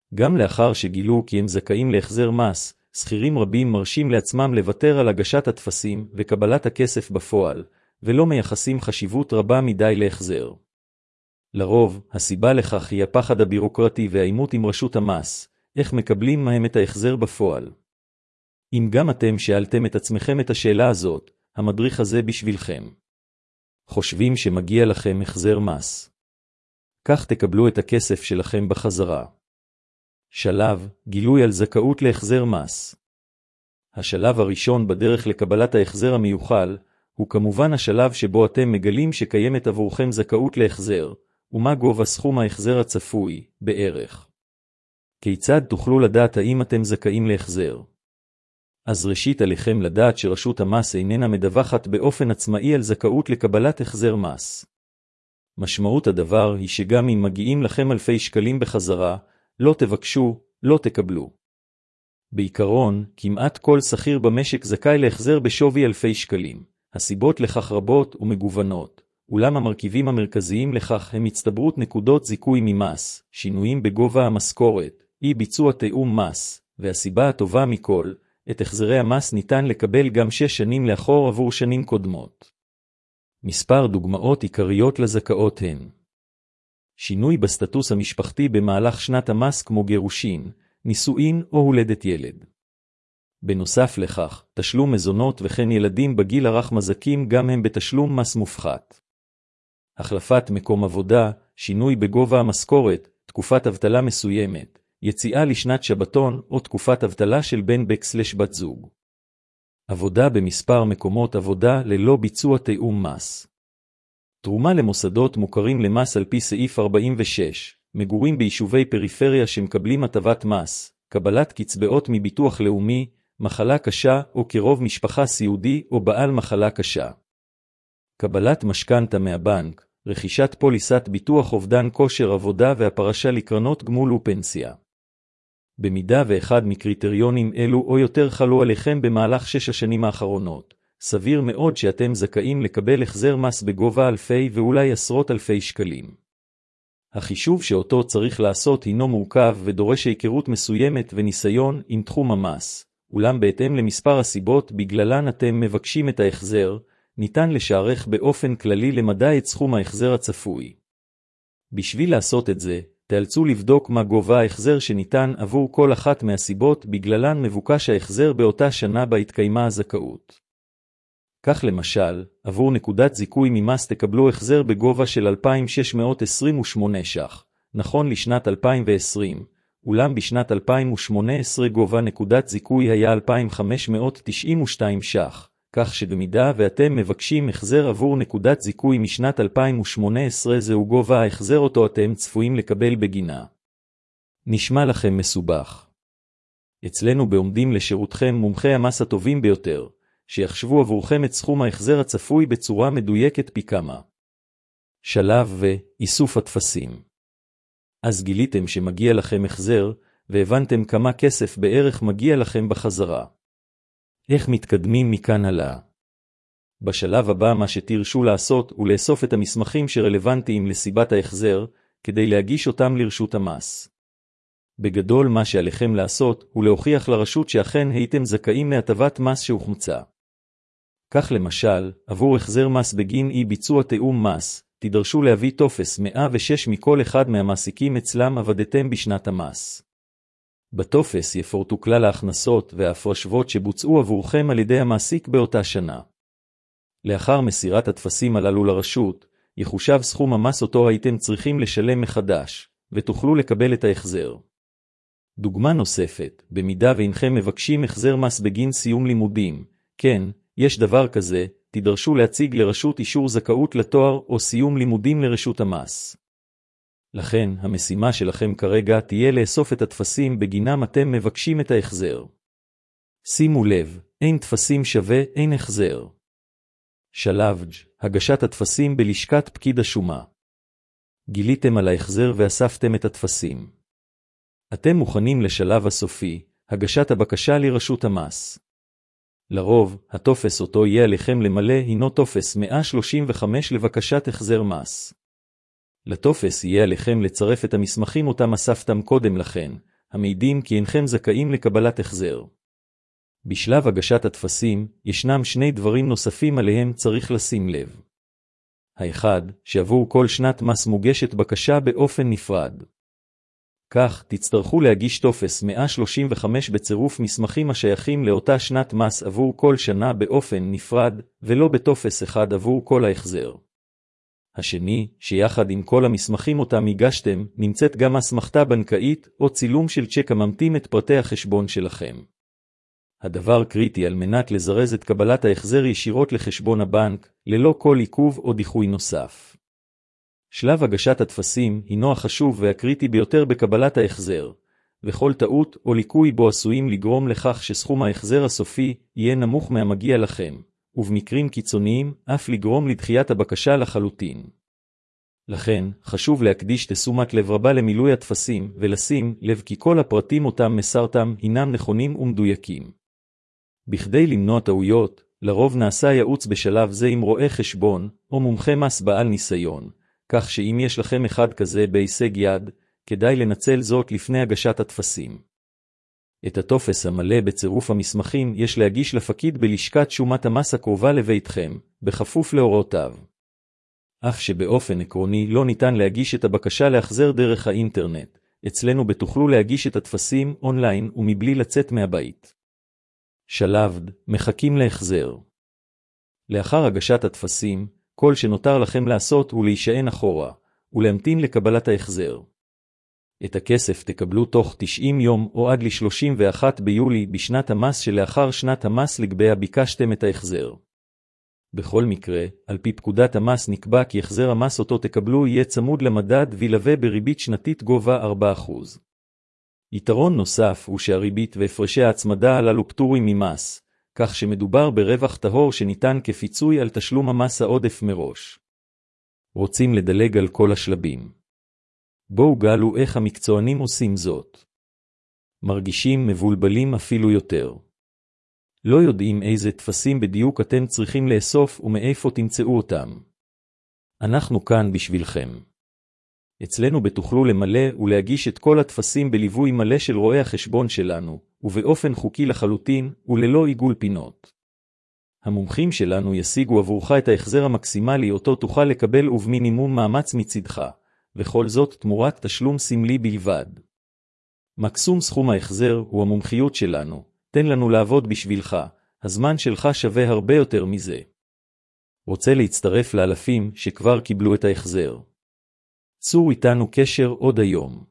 גם לאחר שגילו כי הם זכאים להחזר מס, שכירים רבים מרשים לעצמם לוותר על הגשת הטפסים וקבלת הכסף בפועל, ולא מייחסים חשיבות רבה מדי להחזר. לרוב, הסיבה לכך היא הפחד הבירוקרטי והעימות עם רשות המס, איך מקבלים מהם את ההחזר בפועל. אם גם אתם שאלתם את עצמכם את השאלה הזאת, המדריך הזה בשבילכם. חושבים שמגיע לכם החזר מס. כך תקבלו את הכסף שלכם בחזרה. שלב, גילוי על זכאות להחזר מס. השלב הראשון בדרך לקבלת ההחזר המיוחל, הוא כמובן השלב שבו אתם מגלים שקיימת עבורכם זכאות להחזר, ומה גובה סכום ההחזר הצפוי, בערך. כיצד תוכלו לדעת האם אתם זכאים להחזר? אז ראשית עליכם לדעת שרשות המס איננה מדווחת באופן עצמאי על זכאות לקבלת החזר מס. משמעות הדבר היא שגם אם מגיעים לכם אלפי שקלים בחזרה, לא תבקשו, לא תקבלו. בעיקרון, כמעט כל שכיר במשק זכאי להחזר בשווי אלפי שקלים. הסיבות לכך רבות ומגוונות, אולם המרכיבים המרכזיים לכך הם הצטברות נקודות זיכוי ממס, שינויים בגובה המשכורת, אי ביצוע תיאום מס, והסיבה הטובה מכל, את החזרי המס ניתן לקבל גם 6 שנים לאחור עבור שנים קודמות. מספר דוגמאות עיקריות לזכאות הן שינוי בסטטוס המשפחתי במהלך שנת המס כמו גירושין, נישואין או הולדת ילד. בנוסף לכך, תשלום מזונות וכן ילדים בגיל הרך מזכים גם הם בתשלום מס מופחת. החלפת מקום עבודה, שינוי בגובה המשכורת, תקופת אבטלה מסוימת, יציאה לשנת שבתון או תקופת אבטלה של בן/בת זוג. עבודה במספר מקומות עבודה ללא ביצוע תיאום מס. תרומה למוסדות מוכרים למס על פי סעיף 46, מגורים ביישובי פריפריה שמקבלים הטבת מס, קבלת קצבאות מביטוח לאומי, מחלה קשה או קרוב משפחה סיעודי או בעל מחלה קשה. קבלת משכנתא מהבנק, רכישת פוליסת ביטוח אובדן כושר עבודה והפרשה לקרנות גמול ופנסיה. במידה ואחד מקריטריונים אלו או יותר חלו עליכם במהלך 6 השנים האחרונות, סביר מאוד שאתם זכאים לקבל החזר מס בגובה אלפי ואולי עשרות אלפי שקלים. החישוב שאותו צריך לעשות הינו מורכב ודורש היכרות מסוימת וניסיון עם תחום המס, אולם בהתאם למספר הסיבות בגללן אתם מבקשים את ההחזר, ניתן לשערך באופן כללי למדי את סכום ההחזר הצפוי. בשביל לעשות את זה, תאלצו לבדוק מה גובה ההחזר שניתן עבור כל אחת מהסיבות בגללן מבוקש ההחזר באותה שנה בה התקיימה הזכאות. כך למשל, עבור נקודת זיכוי ממס תקבלו החזר בגובה של 2,628 ש"ח, נכון לשנת 2020, אולם בשנת 2018 גובה נקודת זיכוי היה 2,592 ש"ח, כך שבמידה ואתם מבקשים החזר עבור נקודת זיכוי משנת 2018 זהו גובה ההחזר אותו אתם צפויים לקבל בגינה. נשמע לכם מסובך. אצלנו בעומדים לשירותכם מומחי המס הטובים ביותר, שיחשבו עבורכם את סכום ההחזר הצפוי בצורה מדויקת פי כמה. שלב ואיסוף הטפסים. אז גיליתם שמגיע לכם החזר, והבנתם כמה כסף בערך מגיע לכם בחזרה. איך מתקדמים מכאן הלאה? בשלב הבא מה שתרשו לעשות הוא לאסוף את המסמכים שרלוונטיים לסיבת ההחזר, כדי להגיש אותם לרשות המס. בגדול מה שעליכם לעשות הוא להוכיח לרשות שאכן הייתם זכאים להטבת מס שהוחמצה. כך למשל, עבור החזר מס בגין אי ביצוע תיאום מס, תדרשו להביא טופס 106 מכל אחד מהמעסיקים אצלם עבדתם בשנת המס. בטופס יפורטו כלל ההכנסות וההפרשות שבוצעו עבורכם על ידי המעסיק באותה שנה. לאחר מסירת הטפסים הללו לרשות, יחושב סכום המס אותו הייתם צריכים לשלם מחדש, ותוכלו לקבל את ההחזר. דוגמה נוספת, במידה ואינכם מבקשים החזר מס בגין סיום לימודים, כן, יש דבר כזה, תדרשו להציג לרשות אישור זכאות לתואר או סיום לימודים לרשות המס. לכן, המשימה שלכם כרגע תהיה לאסוף את הטפסים בגינם אתם מבקשים את ההחזר. שימו לב, אין טפסים שווה, אין החזר. שלב ג' הגשת הטפסים בלשכת פקיד השומה. גיליתם על ההחזר ואספתם את הטפסים. אתם מוכנים לשלב הסופי, הגשת הבקשה לרשות המס. לרוב, הטופס אותו יהיה עליכם למלא הינו טופס 135 לבקשת החזר מס. לטופס יהיה עליכם לצרף את המסמכים אותם אספתם קודם לכן, המעידים כי אינכם זכאים לקבלת החזר. בשלב הגשת הטפסים, ישנם שני דברים נוספים עליהם צריך לשים לב. האחד, שעבור כל שנת מס מוגשת בקשה באופן נפרד. כך, תצטרכו להגיש טופס 135 בצירוף מסמכים השייכים לאותה שנת מס עבור כל שנה באופן נפרד, ולא בטופס אחד עבור כל ההחזר. השני, שיחד עם כל המסמכים אותם הגשתם, נמצאת גם אסמכתה בנקאית או צילום של צ'ק הממתין את פרטי החשבון שלכם. הדבר קריטי על מנת לזרז את קבלת ההחזר ישירות לחשבון הבנק, ללא כל עיכוב או דיחוי נוסף. שלב הגשת הטפסים הינו החשוב והקריטי ביותר בקבלת ההחזר, וכל טעות או ליקוי בו עשויים לגרום לכך שסכום ההחזר הסופי יהיה נמוך מהמגיע לכם, ובמקרים קיצוניים אף לגרום לדחיית הבקשה לחלוטין. לכן, חשוב להקדיש תשומת לב רבה למילוי הטפסים ולשים לב כי כל הפרטים אותם מסרתם הינם נכונים ומדויקים. בכדי למנוע טעויות, לרוב נעשה ייעוץ בשלב זה עם רואה חשבון או מומחה מס בעל ניסיון, כך שאם יש לכם אחד כזה בהישג יד, כדאי לנצל זאת לפני הגשת הטפסים. את הטופס המלא בצירוף המסמכים יש להגיש לפקיד בלשכת שומת המס הקרובה לביתכם, בכפוף להוראותיו. אף שבאופן עקרוני לא ניתן להגיש את הבקשה להחזר דרך האינטרנט, אצלנו בתוכלו להגיש את הטפסים אונליין ומבלי לצאת מהבית. שלב, מחכים להחזר. לאחר הגשת הטפסים, כל שנותר לכם לעשות הוא להישען אחורה, ולהמתין לקבלת ההחזר. את הכסף תקבלו תוך 90 יום או עד ל-31 ביולי בשנת המס שלאחר שנת המס לגביה ביקשתם את ההחזר. בכל מקרה, על פי פקודת המס נקבע כי החזר המס אותו תקבלו יהיה צמוד למדד וילווה בריבית שנתית גובה 4%. יתרון נוסף הוא שהריבית והפרשי ההצמדה הללו פטורים ממס, כך שמדובר ברווח טהור שניתן כפיצוי על תשלום המס העודף מראש. רוצים לדלג על כל השלבים? בואו גלו איך המקצוענים עושים זאת. מרגישים מבולבלים אפילו יותר. לא יודעים איזה טפסים בדיוק אתם צריכים לאסוף ומאיפה תמצאו אותם. אנחנו כאן בשבילכם. אצלנו בתוכלו למלא ולהגיש את כל הטפסים בליווי מלא של רואה החשבון שלנו, ובאופן חוקי לחלוטין וללא עיגול פינות. המומחים שלנו ישיגו עבורך את ההחזר המקסימלי אותו תוכל לקבל ובמינימום מאמץ מצדך, וכל זאת תמורת תשלום סמלי בלבד. מקסום סכום ההחזר הוא המומחיות שלנו, תן לנו לעבוד בשבילך, הזמן שלך שווה הרבה יותר מזה. רוצה להצטרף לאלפים שכבר קיבלו את ההחזר? צור איתנו קשר עוד היום.